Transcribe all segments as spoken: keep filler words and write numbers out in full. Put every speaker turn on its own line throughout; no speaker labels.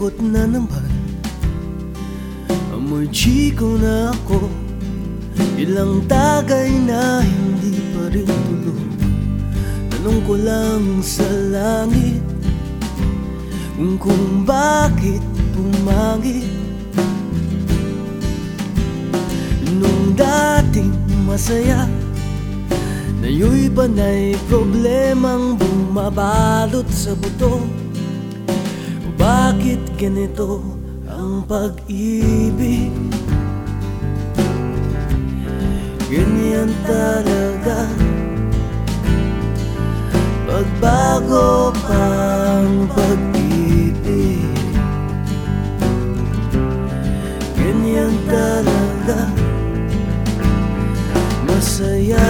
Malungkot na naman, amoy chiko na ako. Ilang tagay na hindi pa rin tulog. Tanong ko lang sa langit kung kung bakit pumangit. Nung dating masaya, ngayo'y panay problemang bumabalot sa buto. Bakit ganito ang pag-ibig? Ganyan talaga, pagbago pang pag-ibig. Ganyan talaga, masaya.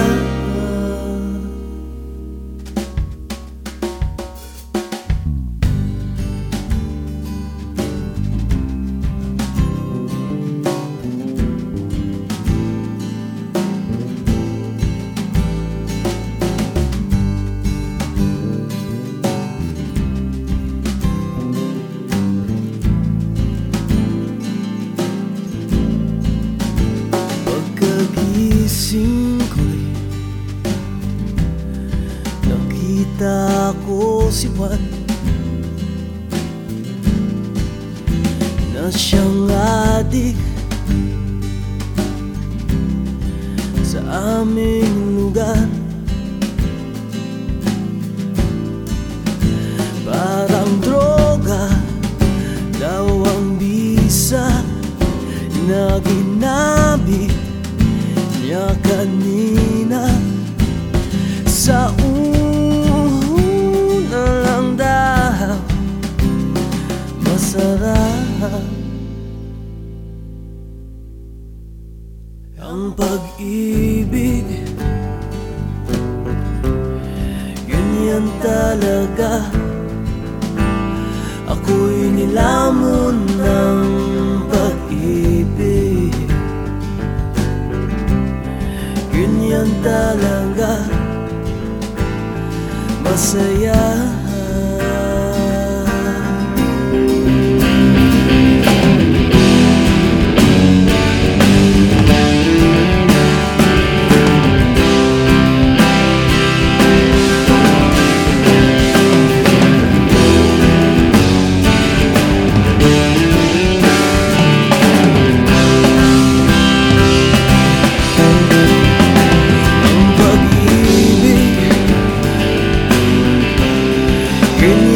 Pagkagising ko'y nakita ko si Juan na siyang adik sa aming lugar. Parang droga daw ang bisa na ginamit niya kanina. Sa una lang daw masarap ang pag-ibig. Ganyan talaga, ako'y nilamon ng pag-ibig. Ganyan talaga, masaya. Ganyan